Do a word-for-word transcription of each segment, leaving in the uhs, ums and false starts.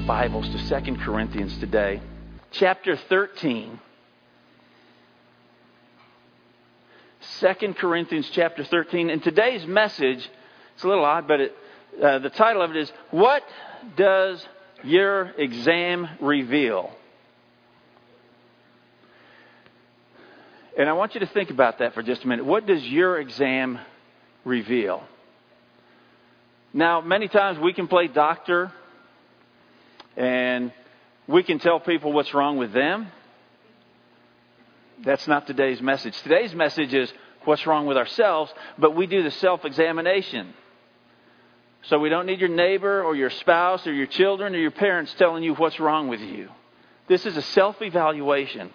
Bibles to Second Corinthians today, chapter thirteen. Second Corinthians chapter thirteen. And today's message, it's a little odd, but it, uh, the title of it is, What Does Your Exam Reveal? And I want you to think about that for just a minute. What does your exam reveal? Now, many times we can play doctor and we can tell people what's wrong with them. That's not today's message. Today's message is what's wrong with ourselves, but we do the self-examination. So we don't need your neighbor or your spouse or your children or your parents telling you what's wrong with you. This is a self-evaluation.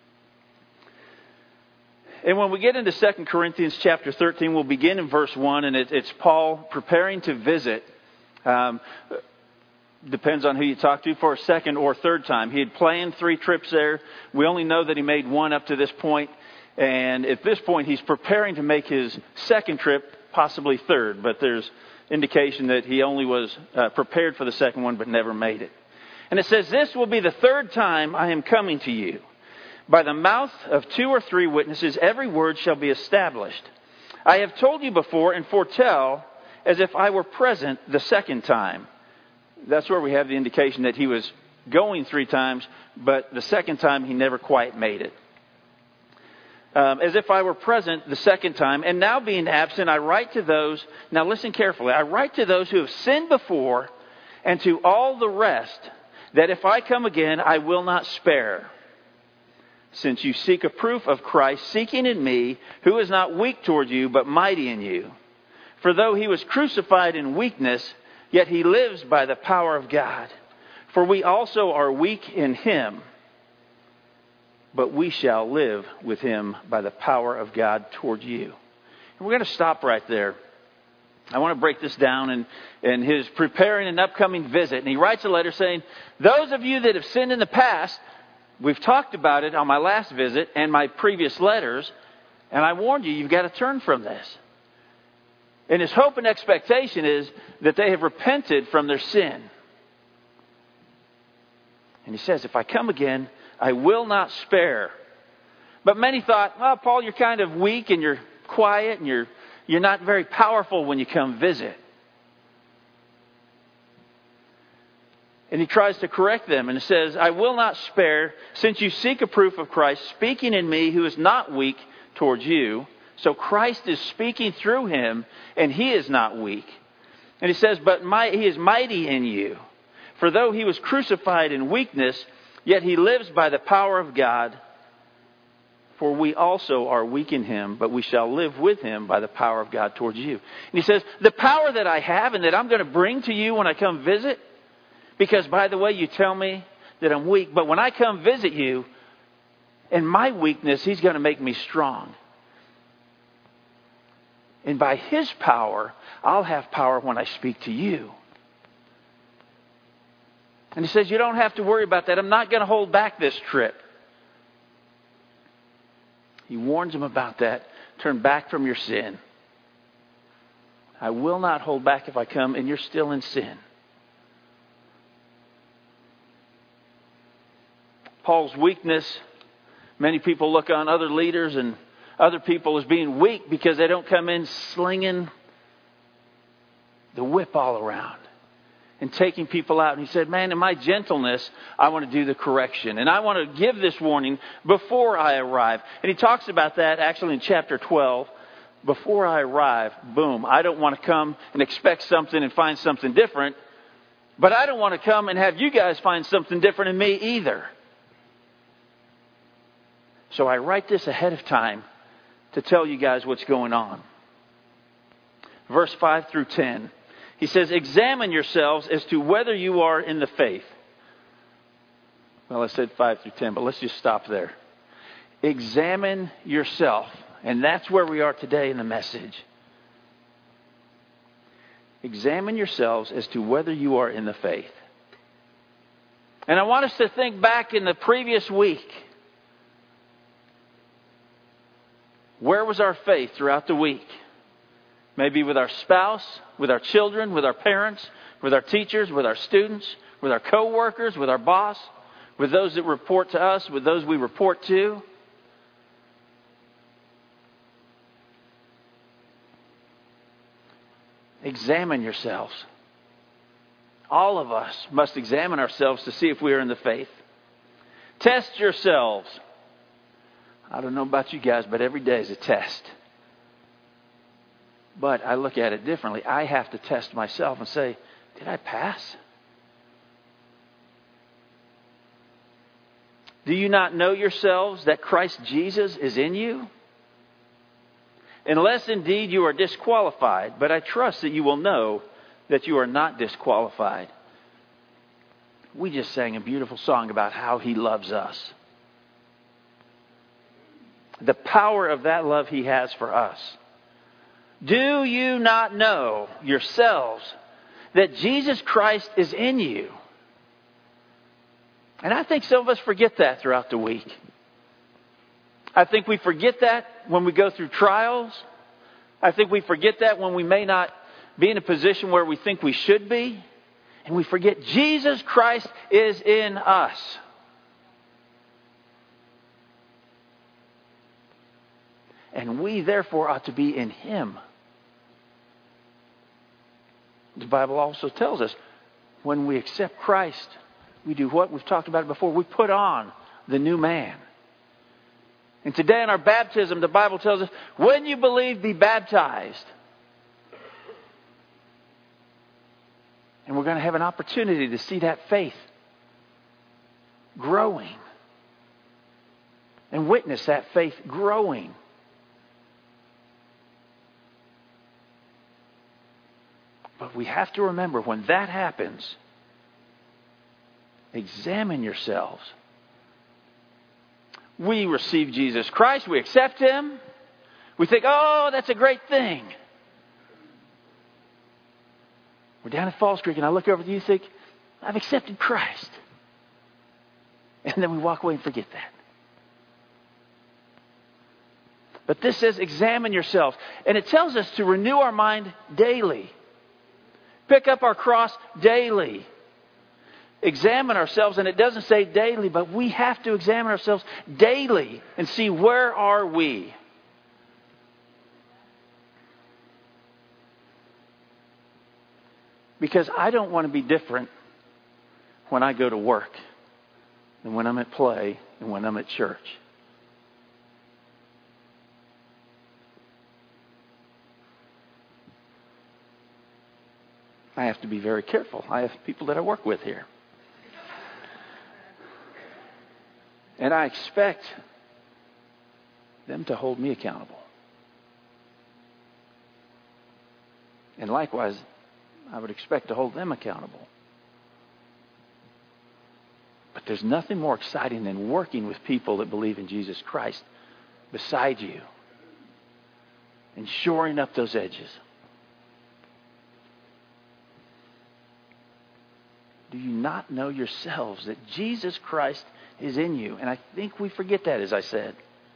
And when we get into Second Corinthians chapter thirteen, we'll begin in verse one, and it, it's Paul preparing to visit. Um, depends on who you talk to, for a second or third time. He had planned three trips there. We only know that he made one up to this point. And at this point, he's preparing to make his second trip, possibly third. But there's indication that he only was uh, prepared for the second one, but never made it. And it says, "This will be the third time I am coming to you. By the mouth of two or three witnesses, every word shall be established. I have told you before and foretell as if I were present the second time." That's where we have the indication that he was going three times, but the second time he never quite made it. Um, as if I were present the second time, and now being absent, I write to those, now listen carefully, I write to those who have sinned before, and to all the rest, that if I come again, I will not spare. Since you seek a proof of Christ, seeking in me, who is not weak toward you, but mighty in you. For though he was crucified in weakness, yet he lives by the power of God. For we also are weak in him, but we shall live with him by the power of God toward you. And we're going to stop right there. I want to break this down in, in his preparing an upcoming visit. And he writes a letter saying, those of you that have sinned in the past, we've talked about it on my last visit and my previous letters, and I warned you, you've got to turn from this. And his hope and expectation is that they have repented from their sin. And he says, if I come again, I will not spare. But many thought, well, Paul, you're kind of weak and you're quiet and you're you're not very powerful when you come visit. And he tries to correct them and says, I will not spare, since you seek a proof of Christ, speaking in me who is not weak towards you. So Christ is speaking through him, and he is not weak. And he says, but my, he is mighty in you. For though he was crucified in weakness, yet he lives by the power of God. For we also are weak in him, but we shall live with him by the power of God towards you. And he says, the power that I have and that I'm going to bring to you when I come visit, because, by the way, you tell me that I'm weak, but when I come visit you, in my weakness, he's going to make me strong. And by his power, I'll have power when I speak to you. And he says, you don't have to worry about that. I'm not going to hold back this trip. He warns them about that. Turn back from your sin. I will not hold back if I come and you're still in sin. Paul's weakness, many people look on other leaders and other people as being weak because they don't come in slinging the whip all around and taking people out. And he said, man, in my gentleness, I want to do the correction. And I want to give this warning before I arrive. And he talks about that actually in chapter twelve. Before I arrive, boom, I don't want to come and expect something and find something different. But I don't want to come and have you guys find something different in me either. So I write this ahead of time to tell you guys what's going on. Verse five through ten. He says, examine yourselves as to whether you are in the faith. Well, I said five through ten, but let's just stop there. Examine yourself. And that's where we are today in the message. Examine yourselves as to whether you are in the faith. And I want us to think back in the previous week. Where was our faith throughout the week? Maybe with our spouse, with our children, with our parents, with our teachers, with our students, with our co-workers, with our boss, with those that report to us, with those we report to. Examine yourselves. All of us must examine ourselves to see if we are in the faith. Test yourselves. I don't know about you guys, but every day is a test. But I look at it differently. I have to test myself and say, did I pass? Do you not know yourselves that Christ Jesus is in you? Unless indeed you are disqualified, but I trust that you will know that you are not disqualified. We just sang a beautiful song about how He loves us. The power of that love He has for us. Do you not know yourselves that Jesus Christ is in you? And I think some of us forget that throughout the week. I think we forget that when we go through trials. I think we forget that when we may not be in a position where we think we should be. And we forget Jesus Christ is in us. And we therefore ought to be in Him. The Bible also tells us when we accept Christ, we do what? We've talked about it before. We put on the new man. And today in our baptism, the Bible tells us, when you believe, be baptized. And we're going to have an opportunity to see that faith growing. And witness that faith growing. But we have to remember, when that happens, examine yourselves. We receive Jesus Christ. We accept Him. We think, oh, that's a great thing. We're down at Falls Creek and I look over at you and think, I've accepted Christ. And then we walk away and forget that. But this says, examine yourselves. And it tells us to renew our mind daily. Pick up our cross daily. Examine ourselves, and it doesn't say daily, but we have to examine ourselves daily and see, where are we? Because I don't want to be different when I go to work than when I'm at play and when I'm at church. I have to be very careful. I have people that I work with here. And I expect them to hold me accountable. And likewise, I would expect to hold them accountable. But there's nothing more exciting than working with people that believe in Jesus Christ beside you and shoring up those edges. Do you not know yourselves that Jesus Christ is in you? And I think we forget that, as I said.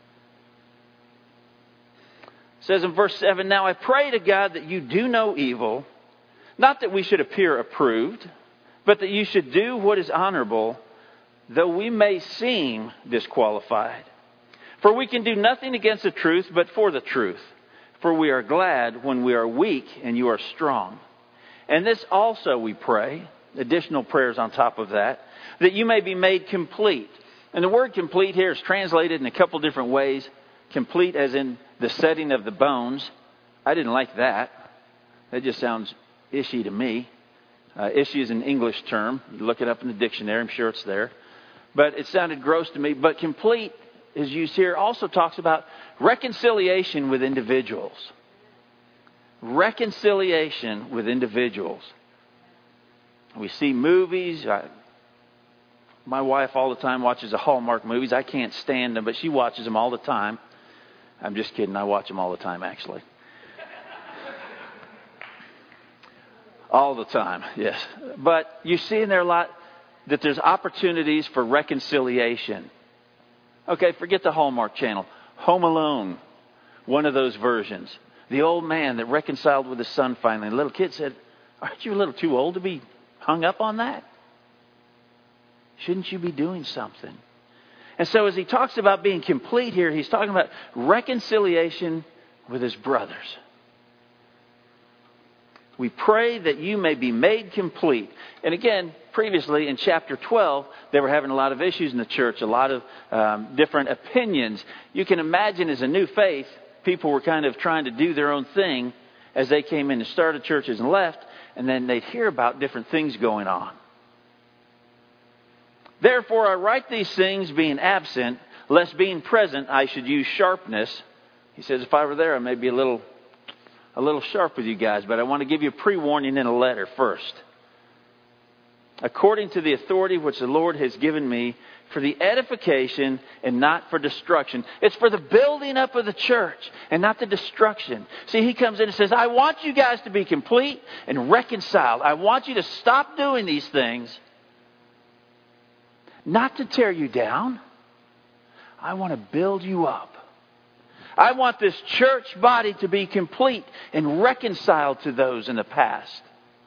It says in verse seven, now I pray to God that you do no evil, not that we should appear approved, but that you should do what is honorable, though we may seem disqualified. For we can do nothing against the truth, but for the truth. For we are glad when we are weak and you are strong. And this also we pray, additional prayers on top of that, that you may be made complete. And the word complete here is translated in a couple different ways. Complete as in the setting of the bones. I didn't like that. That just sounds ishy to me. Uh, ishy is an English term. You look it up in the dictionary. I'm sure it's there. But it sounded gross to me. But complete is used here. Also talks about reconciliation with individuals. Reconciliation with individuals. We see movies. I, my wife all the time watches the Hallmark movies. I can't stand them, but she watches them all the time. I'm just kidding. I watch them all the time, actually. All the time, yes. But you see in there a lot that there's opportunities for reconciliation. Okay, forget the Hallmark Channel. Home Alone, one of those versions. The old man that reconciled with his son finally. The little kid said, aren't you a little too old to be hung up on that? Shouldn't you be doing something? And so as he talks about being complete here, he's talking about reconciliation with his brothers. We pray that you may be made complete. And again, previously in chapter twelve, they were having a lot of issues in the church, a lot of um, different opinions. You can imagine as a new faith, people were kind of trying to do their own thing as they came in and started churches and left, and then they'd hear about different things going on. Therefore, I write these things being absent, lest being present I should use sharpness. He says, if I were there, I may be a little, a little sharp with you guys, but I want to give you a pre-warning in a letter first. According to the authority which the Lord has given me for the edification and not for destruction. It's for the building up of the church and not the destruction. See, he comes in and says, I want you guys to be complete and reconciled. I want you to stop doing these things. Not to tear you down. I want to build you up. I want this church body to be complete and reconciled to those in the past.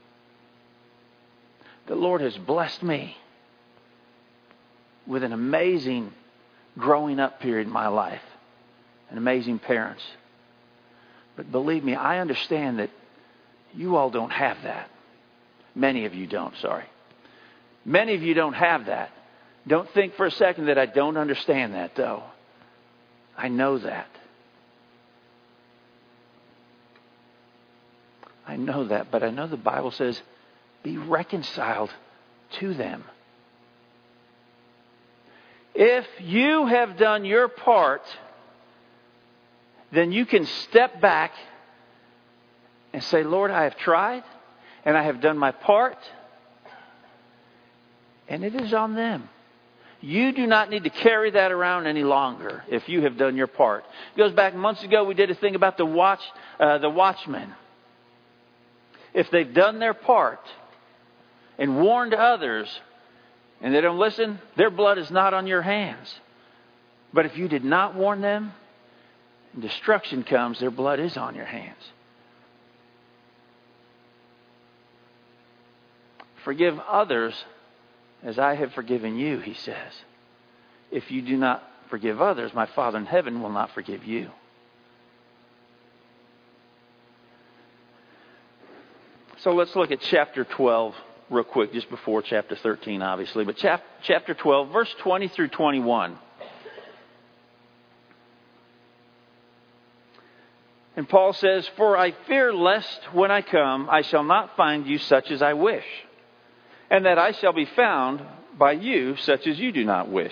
The Lord has blessed me with an amazing growing up period in my life. And amazing parents. But believe me, I understand that you all don't have that. Many of you don't, sorry. Many of you don't have that. Don't think for a second that I don't understand that, though. I know that. I know that, but I know the Bible says, be reconciled to them. If you have done your part, then you can step back and say, Lord, I have tried and I have done my part, and it is on them. You do not need to carry that around any longer if you have done your part. It goes back months ago, we did a thing about the watch, uh, the watchmen. If they've done their part and warned others and they don't listen, their blood is not on your hands. But if you did not warn them, and destruction comes, their blood is on your hands. Forgive others as I have forgiven you, he says. If you do not forgive others, my Father in heaven will not forgive you. So let's look at chapter twelve real quick, just before chapter thirteen, obviously. But chap- chapter twelve, verse twenty through twenty-one. And Paul says, for I fear lest when I come, I shall not find you such as I wish, and that I shall be found by you such as you do not wish.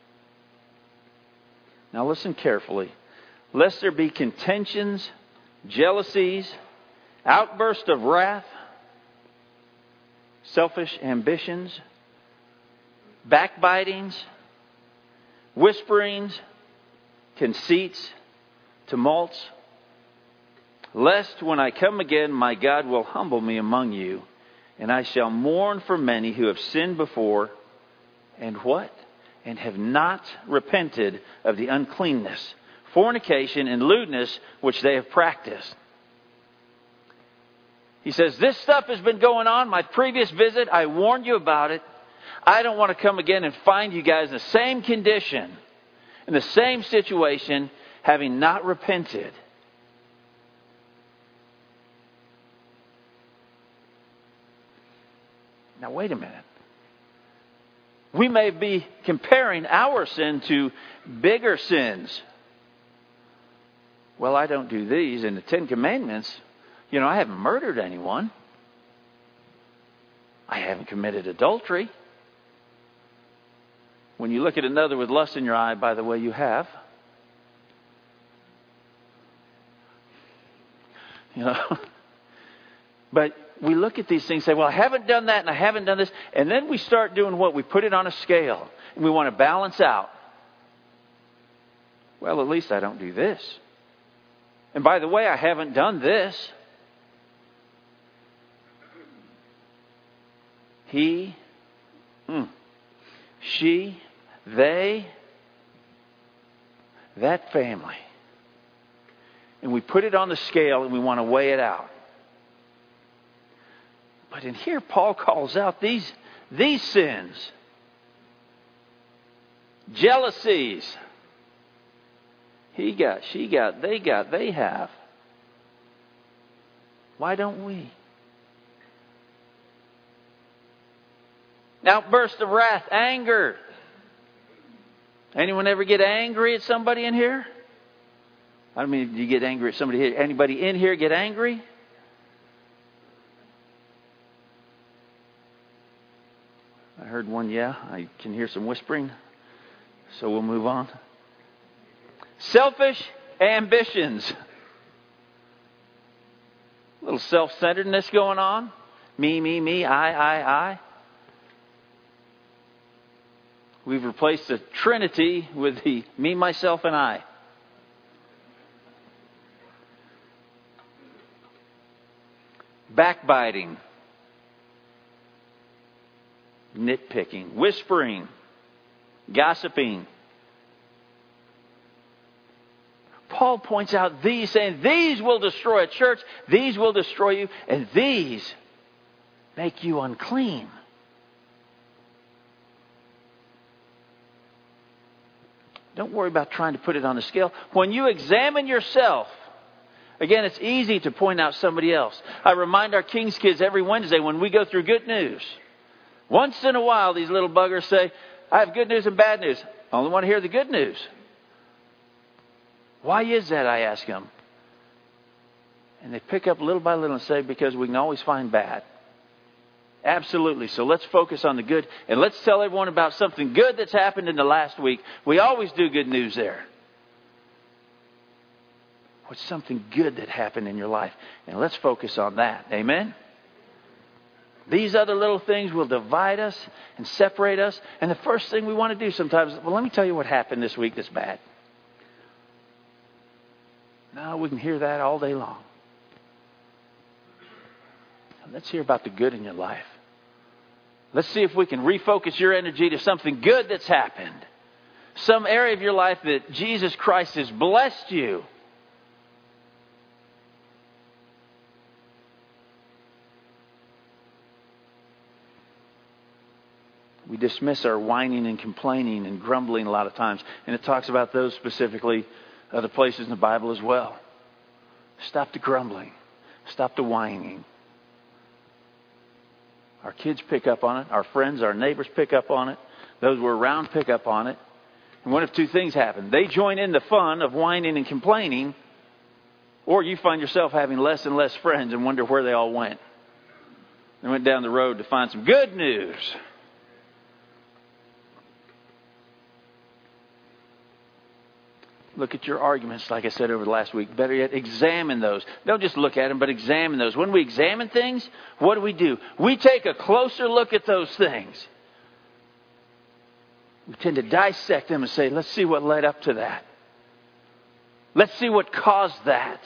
Now listen carefully. Lest there be contentions, jealousies, outbursts of wrath, selfish ambitions, backbitings, whisperings, conceits, tumults, lest when I come again, my God will humble me among you, and I shall mourn for many who have sinned before, and what? And have not repented of the uncleanness, fornication, and lewdness which they have practiced. He says, this stuff has been going on. My previous visit, I warned you about it. I don't want to come again and find you guys in the same condition, in the same situation, having not repented. Now, wait a minute. We may be comparing our sin to bigger sins. Well, I don't do these. In the Ten Commandments, you know, I haven't murdered anyone. I haven't committed adultery. When you look at another with lust in your eye, by the way, you have. You know, but we look at these things and say, well, I haven't done that and I haven't done this. And then we start doing what? We put it on a scale and we want to balance out. Well, at least I don't do this. And by the way, I haven't done this. He, hmm, she, they, that family. And we put it on the scale and we want to weigh it out. But in here, Paul calls out these, these sins. Jealousies. He got, she got, they got, they have. Why don't we? Outburst of wrath, anger. Anyone ever get angry at somebody in here? I don't mean, do you get angry at somebody here? Anybody in here get angry? I heard one, yeah. I can hear some whispering. So we'll move on. Selfish ambitions. A little self-centeredness going on. Me, me, me, I, I, I. We've replaced the Trinity with the me, myself, and I. Backbiting. Nitpicking. Whispering. Gossiping. Paul points out these, saying these will destroy a church, these will destroy you, and these make you unclean. Don't worry about trying to put it on the scale. When you examine yourself, again, it's easy to point out somebody else. I remind our King's kids every Wednesday when we go through good news. Once in a while, these little buggers say, I have good news and bad news. I only want to hear the good news. Why is that, I ask them. And they pick up little by little and say, because we can always find bad. Absolutely. So let's focus on the good. And let's tell everyone about something good that's happened in the last week. We always do good news there. What's something good that happened in your life? And let's focus on that. Amen? These other little things will divide us and separate us. And the first thing we want to do sometimes is, well, let me tell you what happened this week that's bad. No, we can hear that all day long. Let's hear about the good in your life. Let's see if we can refocus your energy to something good that's happened. Some area of your life that Jesus Christ has blessed you. We dismiss our whining and complaining and grumbling a lot of times. And it talks about those specifically, other places in the Bible as well. Stop the grumbling. Stop the whining. Our kids pick up on it. Our friends, our neighbors pick up on it. Those we're around pick up on it. And one of two things happen. They join in the fun of whining and complaining, or you find yourself having less and less friends and wonder where they all went. They went down the road to find some good news. Look at your arguments, like I said over the last week. Better yet, examine those. Don't just look at them, but examine those. When we examine things, what do we do? We take a closer look at those things. We tend to dissect them and say, let's see what led up to that. Let's see what caused that.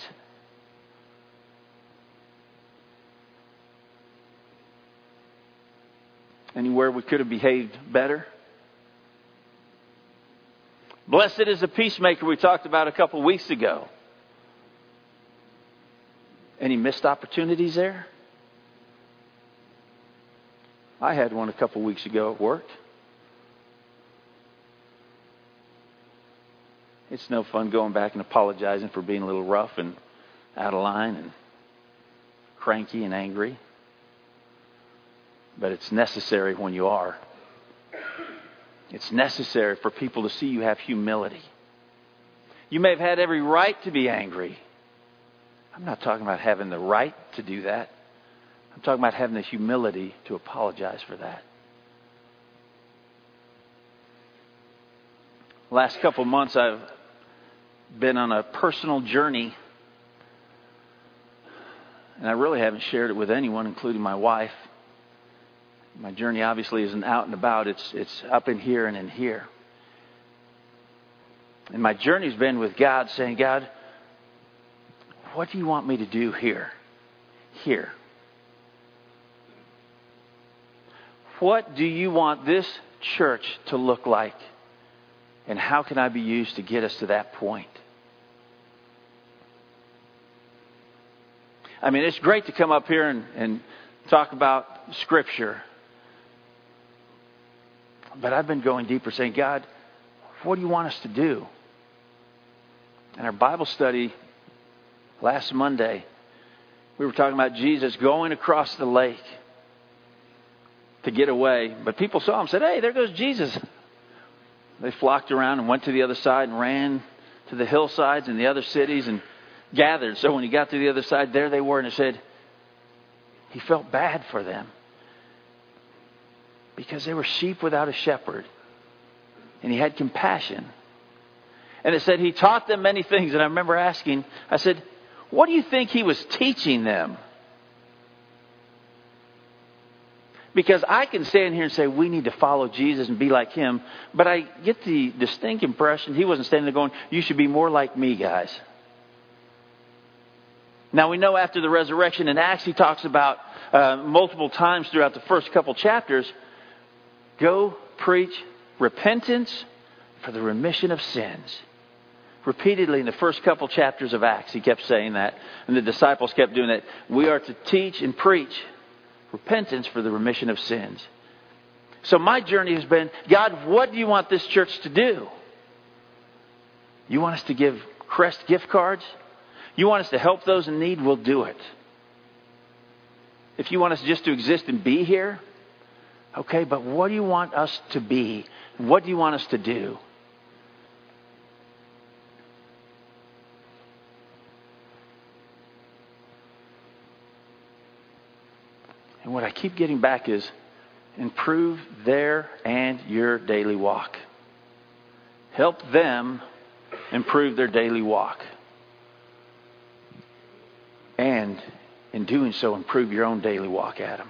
Anywhere we could have behaved better? Blessed is the peacemaker we talked about a couple weeks ago. Any missed opportunities there? I had one a couple weeks ago at work. It's no fun going back and apologizing for being a little rough and out of line and cranky and angry. But it's necessary when you are. It's necessary for people to see you have humility. You may have had every right to be angry. I'm not talking about having the right to do that. I'm talking about having the humility to apologize for that. Last couple of months I've been on a personal journey. And I really haven't shared it with anyone, including my wife. My journey obviously isn't out and about. It's it's up in here and in here. And my journey's been with God, saying, God, what do you want me to do here? Here. What do you want this church to look like? And how can I be used to get us to that point? I mean, it's great to come up here and, and talk about Scripture. But I've been going deeper, saying, God, what do you want us to do? In our Bible study last Monday, we were talking about Jesus going across the lake to get away. But people saw him and said, hey, there goes Jesus. They flocked around and went to the other side and ran to the hillsides and the other cities and gathered. So when he got to the other side, there they were. And it said he felt bad for them because they were sheep without a shepherd. And he had compassion. And it said he taught them many things. And I remember asking, I said, what do you think he was teaching them? Because I can stand here and say we need to follow Jesus and be like him. But I get the distinct impression he wasn't standing there going, you should be more like me, guys. Now we know after the resurrection in Acts he talks about uh, multiple times throughout the first couple chapters, go preach repentance for the remission of sins. Repeatedly in the first couple chapters of Acts, he kept saying that. And the disciples kept doing that. We are to teach and preach repentance for the remission of sins. So my journey has been, God, what do you want this church to do? You want us to give Crest gift cards? You want us to help those in need? We'll do it. If you want us just to exist and be here, okay, but what do you want us to be? What do you want us to do? And what I keep getting back is improve their and your daily walk. Help them improve their daily walk. And in doing so, improve your own daily walk, Adam.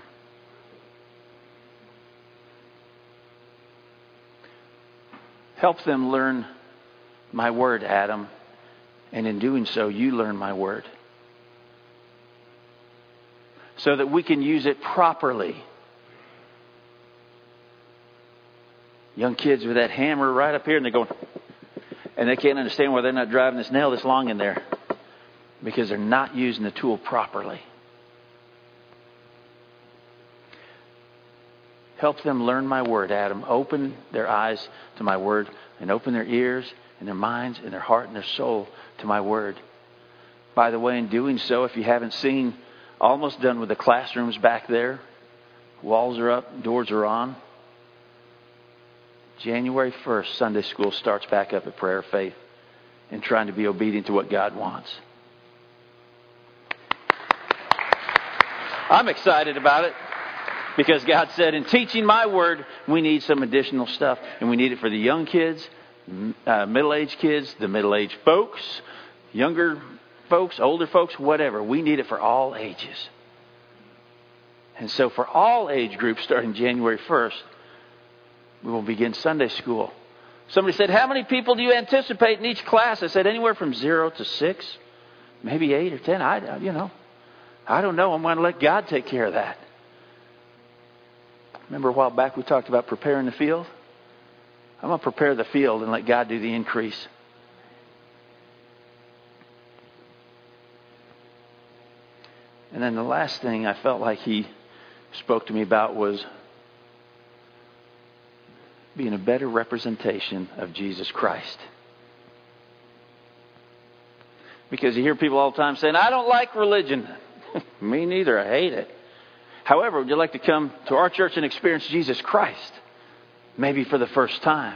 Help them learn my word, Adam. And in doing so, you learn my word. So that we can use it properly. Young kids with that hammer right up here and they're going, and they can't understand why they're not driving this nail this long in there. Because they're not using the tool properly. Help them learn my word, Adam. Open their eyes to my word and open their ears and their minds and their heart and their soul to my word. By the way, in doing so, if you haven't seen, almost done with the classrooms back there. Walls are up, doors are on. January first, Sunday school starts back up at Prayer of Faith and trying to be obedient to what God wants. I'm excited about it because God said in teaching my word, we need some additional stuff. And we need it for the young kids, uh, middle-aged kids, the middle-aged folks, younger folks, older folks, whatever. We need it for all ages. And so for all age groups starting January first, we will begin Sunday school. Somebody said, how many people do you anticipate in each class? I said, anywhere from zero to six, maybe eight or ten. I, you know, I don't know. I'm going to let God take care of that. Remember a while back we talked about preparing the field? I'm going to prepare the field and let God do the increase. And then the last thing I felt like he spoke to me about was being a better representation of Jesus Christ. Because you hear people all the time saying, I don't like religion. Me neither. I hate it. However, would you like to come to our church and experience Jesus Christ? Maybe for the first time.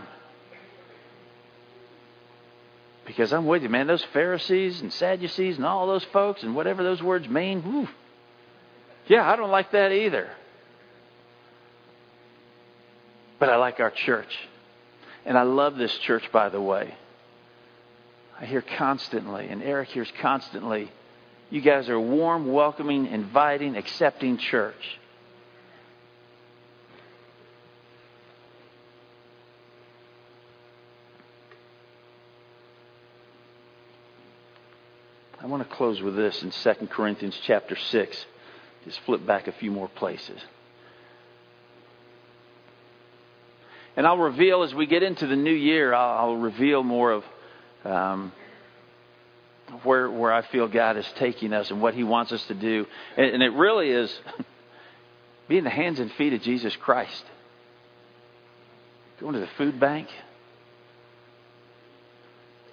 Because I'm with you, man. Those Pharisees and Sadducees and all those folks and whatever those words mean. Whew. Yeah, I don't like that either. But I like our church. And I love this church, by the way. I hear constantly, and Eric hears constantly, you guys are a warm, welcoming, inviting, accepting church. I want to close with this in Second Corinthians chapter six. Just flip back a few more places. And I'll reveal, as we get into the new year, I'll, I'll reveal more of um, where where I feel God is taking us and what He wants us to do. And, and it really is being the hands and feet of Jesus Christ. Going to the food bank,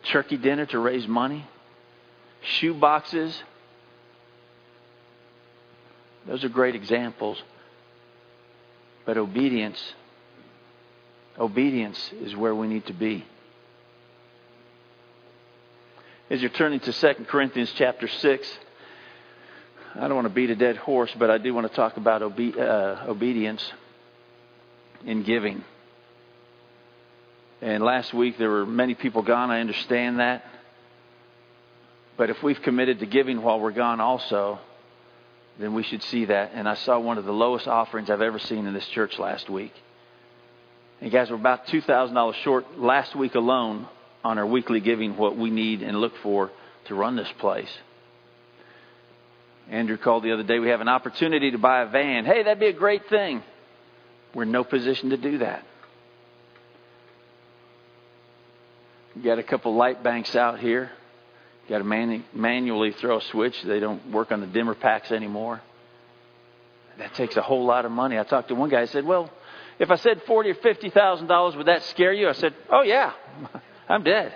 turkey dinner to raise money, shoe boxes. Those are great examples. But obedience, obedience is where we need to be. As you're turning to Second Corinthians chapter six, I don't want to beat a dead horse, but I do want to talk about obe- uh, obedience in giving. And last week there were many people gone. I understand that. But if we've committed to giving while we're gone also, then we should see that. And I saw one of the lowest offerings I've ever seen in this church last week. And guys, we're about two thousand dollars short last week alone on our weekly giving, what we need and look for to run this place. Andrew called the other day. We have an opportunity to buy a van. Hey, that'd be a great thing. We're in no position to do that. We got a couple light banks out here. You got to manu- manually throw a switch. They don't work on the dimmer packs anymore. That takes a whole lot of money. I talked to one guy. I said, "Well, if I said forty or fifty thousand dollars, would that scare you?" I said, "Oh yeah, I'm dead."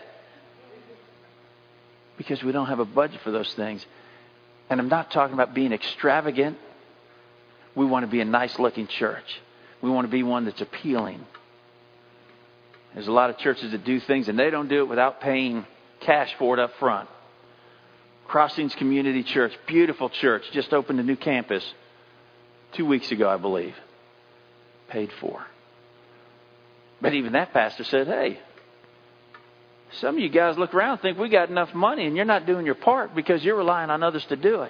Because we don't have a budget for those things. And I'm not talking about being extravagant. We want to be a nice looking church. We want to be one that's appealing. There's a lot of churches that do things and they don't do it without paying cash for it up front. Crossings Community Church, beautiful church, just opened a new campus two weeks ago, I believe. Paid for. But even that pastor said, "Hey, some of you guys look around and think we got enough money and you're not doing your part because you're relying on others to do it."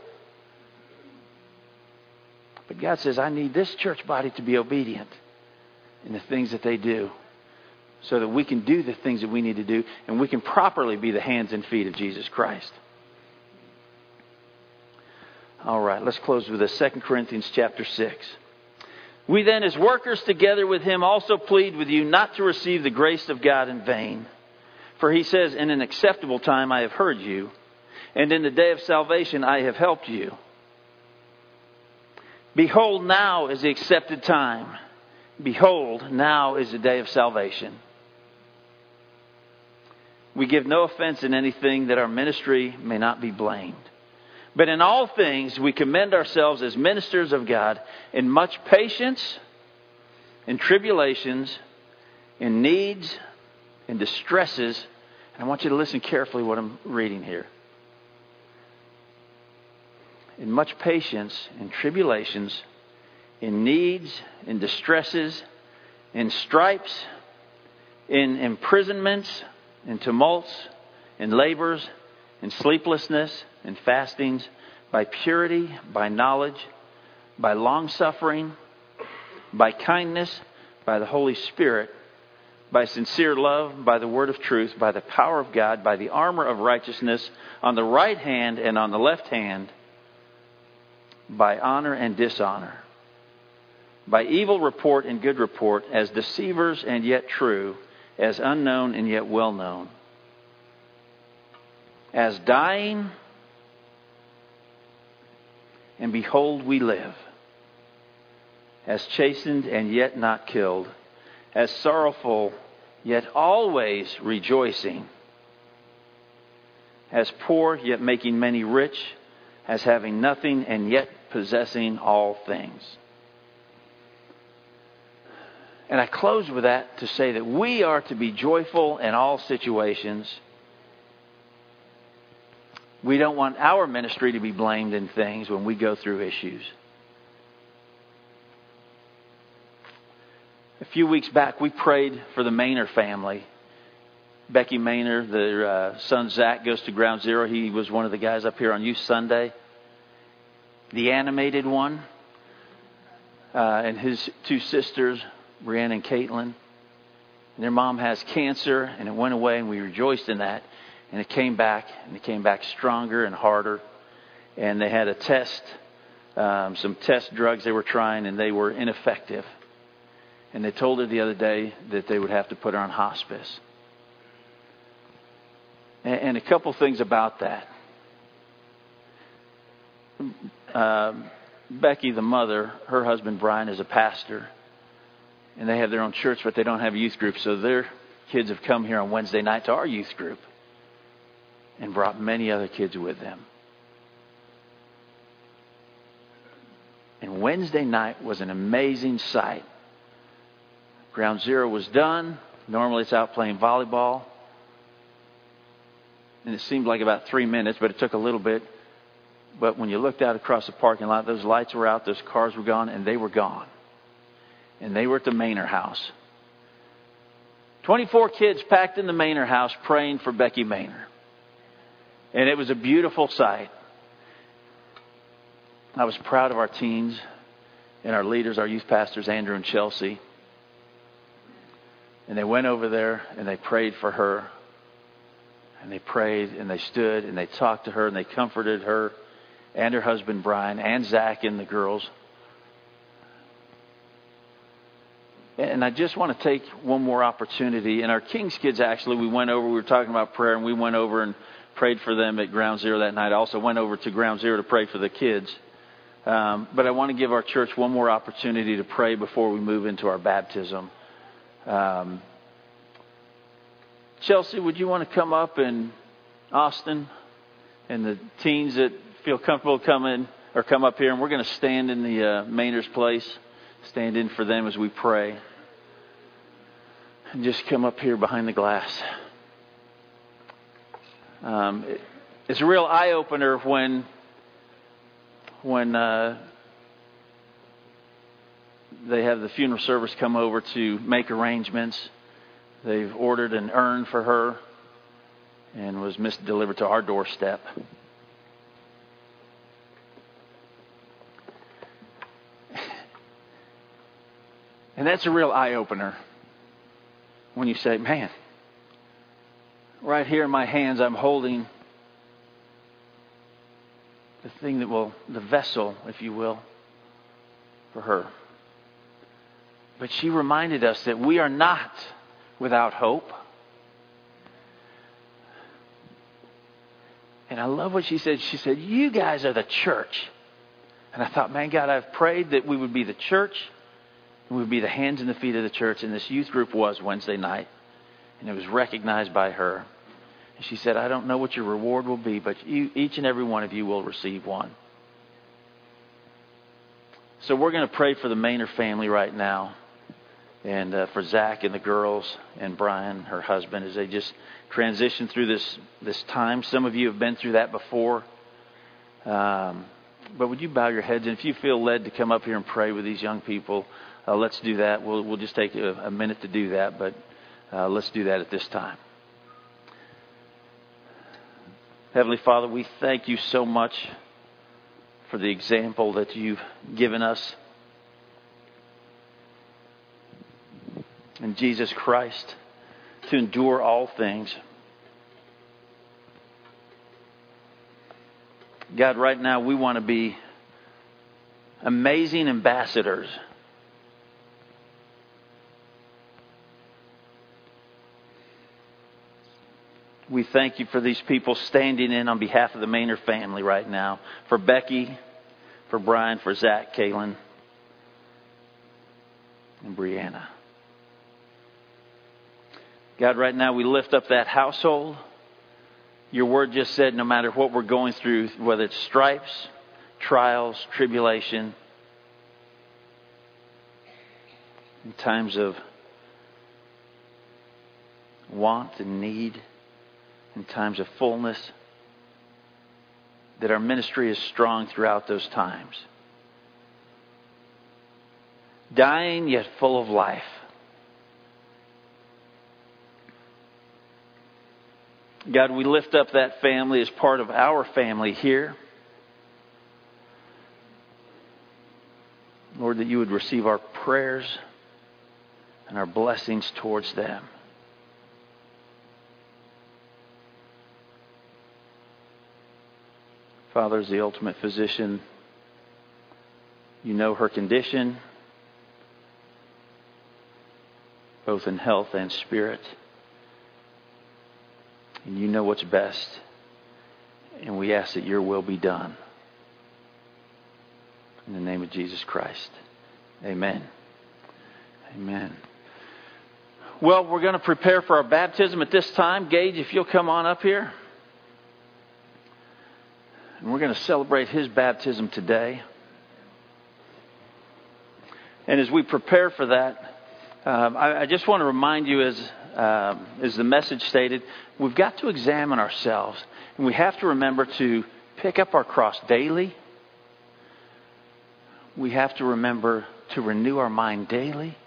But God says, I need this church body to be obedient in the things that they do so that we can do the things that we need to do and we can properly be the hands and feet of Jesus Christ. All right, let's close with this. Second Corinthians chapter six. "We then as workers together with him also plead with you not to receive the grace of God in vain. For he says, in an acceptable time I have heard you, and in the day of salvation I have helped you. Behold, now is the accepted time. Behold, now is the day of salvation. We give no offense in anything that our ministry may not be blamed. But in all things we commend ourselves as ministers of God in much patience, in tribulations, in needs, in distresses." And I want you to listen carefully what I'm reading here. "In much patience, in tribulations, in needs, in distresses, in stripes, in imprisonments, in tumults, in labors, in sleeplessness, in fastings, by purity, by knowledge, by long-suffering, by kindness, by the Holy Spirit, by sincere love, by the word of truth, by the power of God, by the armor of righteousness, on the right hand and on the left hand, by honor and dishonor, by evil report and good report, as deceivers and yet true, as unknown and yet well known, as dying, and behold we live, as chastened and yet not killed, as sorrowful, yet always rejoicing, as poor, yet making many rich, as having nothing and yet possessing all things." And I close with that to say that we are to be joyful in all situations. We don't want our ministry to be blamed in things when we go through issues. A few weeks back, we prayed for the Maynard family. Becky Maynard, their uh, son Zach goes to Ground Zero. He was one of the guys up here on Youth Sunday. The animated one. Uh, and his two sisters, Brianna and Caitlin. And their mom has cancer, and it went away, and we rejoiced in that. And it came back, and it came back stronger and harder. And they had a test, um, some test drugs they were trying, and they were ineffective. And they told her the other day that they would have to put her on hospice. And, and a couple things about that. Uh, Becky, the mother, her husband Brian is a pastor. And they have their own church, but they don't have a youth group. So their kids have come here on Wednesday night to our youth group. and brought many other kids with them. And Wednesday night was an amazing sight. Ground Zero was done. Normally it's out playing volleyball. And it seemed like about three minutes, but it took a little bit. But when you looked out across the parking lot, those lights were out, those cars were gone, and they were gone. And they were at the Maynor house. twenty-four kids packed in the Maynor house praying for Becky Maynor. And it was a beautiful sight. I was proud of our teens and our leaders, our youth pastors, Andrew and Chelsea. And they went over there and they prayed for her. And they prayed and they stood and they talked to her and they comforted her and her husband Brian and Zach and the girls. And I just want to take one more opportunity. And our King's kids, actually, we went over, we were talking about prayer, and we went over and prayed for them at Ground Zero that night. I also went over to Ground Zero to pray for the kids. Um, but I want to give our church one more opportunity to pray before we move into our baptism. Um, Chelsea, would you want to come up, and Austin and the teens that feel comfortable come in or come up here, and we're going to stand in the uh, Maynor's place, stand in for them as we pray, and just come up here behind the glass. Um, it, it's a real eye opener when when uh, they have the funeral service come over to make arrangements. They've ordered an urn for her and was misdelivered to our doorstep. And that's a real eye-opener when you say, man, right here in my hands I'm holding the thing that will, the vessel, if you will, for her. But she reminded us that we are not without hope. And I love what she said. She said, you guys are the church. And I thought, man, God, I've prayed that we would be the church. We would be the hands and the feet of the church. And this youth group was Wednesday night. And it was recognized by her. And she said, I don't know what your reward will be, but you, each and every one of you will receive one. So we're going to pray for the Maynor family right now. And uh, for Zach and the girls and Brian, her husband, as they just transition through this, this time. Some of you have been through that before. Um, but would you bow your heads? And if you feel led to come up here and pray with these young people, uh, let's do that. We'll, we'll just take a, a minute to do that, but uh, let's do that at this time. Heavenly Father, we thank you so much for the example that you've given us in Jesus Christ to endure all things. God, right now we want to be amazing ambassadors. We thank you for these people standing in on behalf of the Maynor family right now. For Becky, for Brian, for Zach, Kaylin, and Brianna. God, right now we lift up that household. Your word just said no matter what we're going through, whether it's stripes, trials, tribulation, in times of want and need, in times of fullness, that our ministry is strong throughout those times. Dying yet full of life. God, we lift up that family as part of our family here. Lord, that you would receive our prayers and our blessings towards them. Father, as the ultimate physician, you know her condition, both in health and spirit. And you know what's best. And we ask that your will be done. In the name of Jesus Christ. Amen. Amen. Well, we're going to prepare for our baptism at this time. Gage, if you'll come on up here. And we're going to celebrate his baptism today. And as we prepare for that, um, I, I just want to remind you, as uh, as the message stated, we've got to examine ourselves. And we have to remember to pick up our cross daily. We have to remember to renew our mind daily.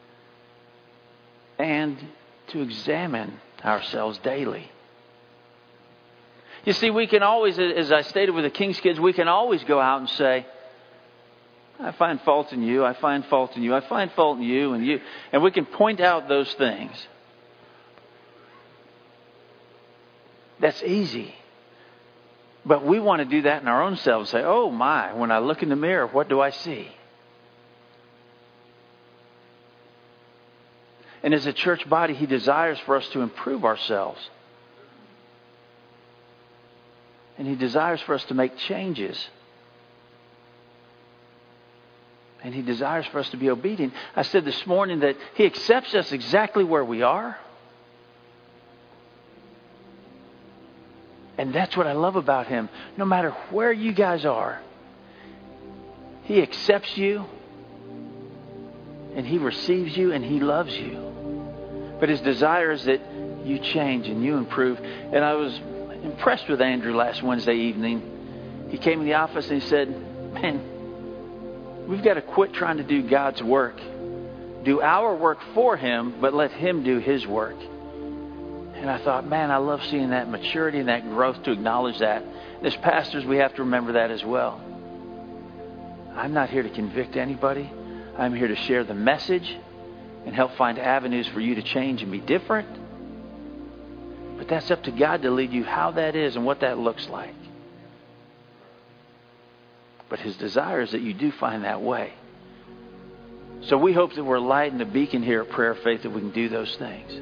And to examine ourselves daily. You see, we can always, as I stated with the King's Kids, we can always go out and say, I find fault in you, I find fault in you, I find fault in you and you. And we can point out those things. That's easy. But we want to do that in our own selves. Say, oh my, when I look in the mirror, what do I see? And as a church body, he desires for us to improve ourselves. And he desires for us to make changes. And he desires for us to be obedient. I said this morning that he accepts us exactly where we are. And that's what I love about him. No matter where you guys are, he accepts you. And he receives you and he loves you. But his desire is that you change and you improve. And I was impressed with Andrew last Wednesday evening. He came in the office and he said, man, we've got to quit trying to do God's work. Do our work for him, but let him do his work. And I thought, man, I love seeing that maturity and that growth to acknowledge that. And as pastors, we have to remember that as well. I'm not here to convict anybody. I'm here to share the message and help find avenues for you to change and be different. But that's up to God to lead you how that is and what that looks like. But his desire is that you do find that way. So we hope that we're lighting a beacon here at Prayer of Faith that we can do those things.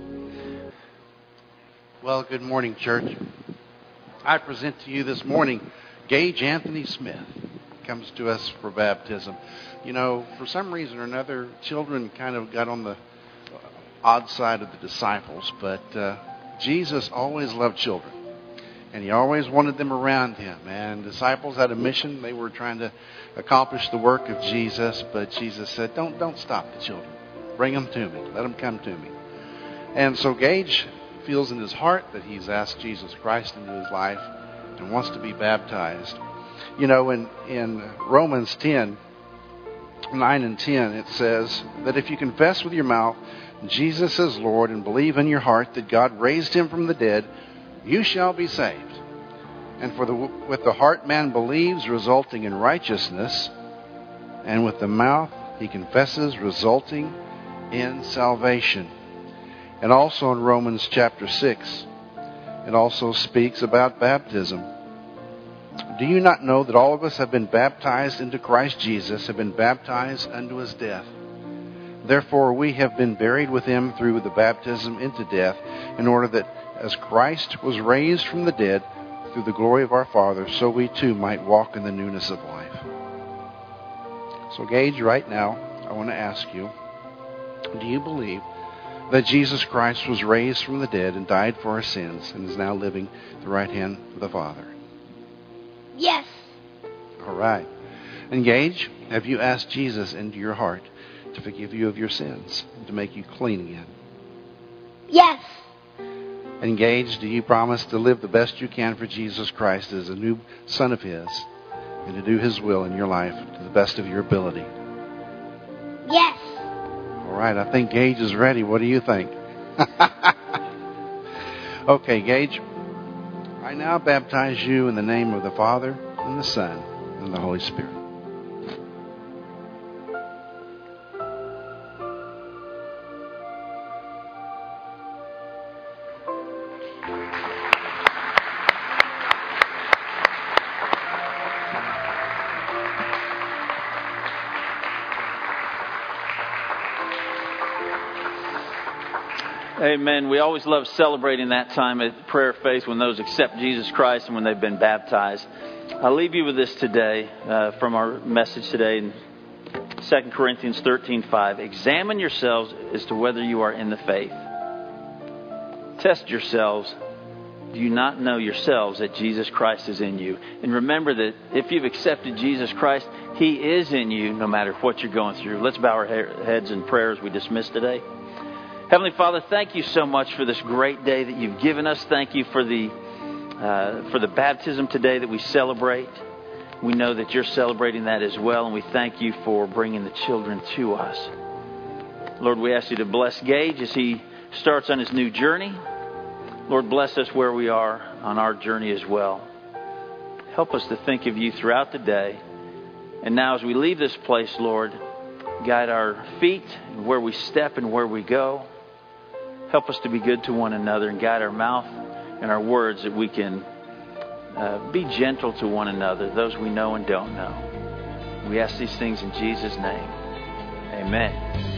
Well, good morning, church. I present to you this morning Gage Anthony Smith. Comes to us for baptism. You know, for some reason or another, children kind of got on the odd side of the disciples, but uh, Jesus always loved children, and he always wanted them around him. And disciples had a mission; they were trying to accomplish the work of Jesus, but Jesus said, "Don't, don't stop the children. Bring them to me. Let them come to me." And so Gage feels in his heart that he's asked Jesus Christ into his life and wants to be baptized. You know, in, in Romans ten, nine and ten, it says that if you confess with your mouth Jesus is Lord and believe in your heart that God raised him from the dead, you shall be saved. And for the, with the heart man believes, resulting in righteousness, and with the mouth he confesses, resulting in salvation. And also in Romans chapter six, it also speaks about baptism. Do you not know that all of us have been baptized into Christ Jesus, have been baptized unto his death? Therefore we have been buried with him through the baptism into death, in order that as Christ was raised from the dead through the glory of our Father, so we too might walk in the newness of life. So Gage, right now, I want to ask you, do you believe that Jesus Christ was raised from the dead and died for our sins and is now living at the right hand of the Father? Yes. All right. Engage. Have you asked Jesus into your heart to forgive you of your sins and to make you clean again? Yes. Engage. Do you promise to live the best you can for Jesus Christ as a new son of his and to do his will in your life to the best of your ability? Yes. All right. I think Gage is ready. What do you think? Okay, Gage. I now baptize you in the name of the Father, and the Son, and the Holy Spirit. Amen. We always love celebrating that time at Prayer of Faith when those accept Jesus Christ and when they've been baptized. I'll leave you with this today uh, from our message today in Second Corinthians thirteen five. Examine yourselves as to whether you are in the faith. Test yourselves Do you not know yourselves that Jesus Christ is in you? And remember that if you've accepted Jesus Christ, He is in you no matter what you're going through. Let's bow our heads in prayer as we dismiss today. Heavenly Father, thank you so much for this great day that you've given us. Thank you for the uh, for the baptism today that we celebrate. We know that you're celebrating that as well, and we thank you for bringing the children to us. Lord, we ask you to bless Gage as he starts on his new journey. Lord, bless us where we are on our journey as well. Help us to think of you throughout the day. And now as we leave this place, Lord, guide our feet and where we step and where we go. Help us to be good to one another and guide our mouth and our words that we can uh, be gentle to one another, those we know and don't know. We ask these things in Jesus' name. Amen.